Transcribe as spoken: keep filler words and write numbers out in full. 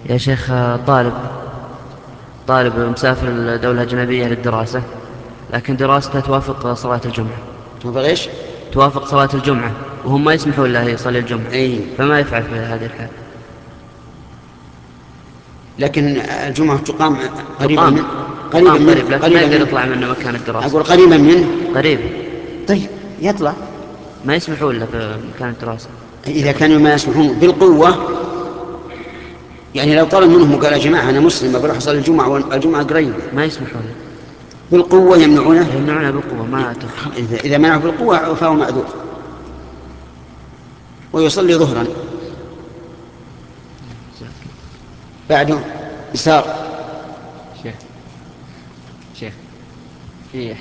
يا شيخ، طالب طالب مسافر لدولة أجنبية للدراسة، لكن دراسته توافق صلاة الجمعة. توافق إيش؟ توافق صلاة الجمعة، وهم ما يسمحون له يصلي الجمعة. أي. فما يفعل في هذه الحال؟ لكن الجمعة تقام قريبا تقام من قريبا تقام منه قريب، لكن ما قريبا يقدر منه يطلع من مكان الدراسة. أقول قريبا منه. قريب. طيب يطلع. ما يسمحون له في مكان الدراسة. إذا كانوا ما يسمحون بالقوة، يعني لو طلب منهم وقال يا جماعة أنا مسلم بروح أصلي الجمعة والجمعة قريبة، ما يسمحون له. بالقوة يمنعونه. يمنعونه بالقوة، ما تفعل. إذا إذا منعه بالقوة فهو معذور ويصلي ظهرا بعده يسار. شيخ شيخ في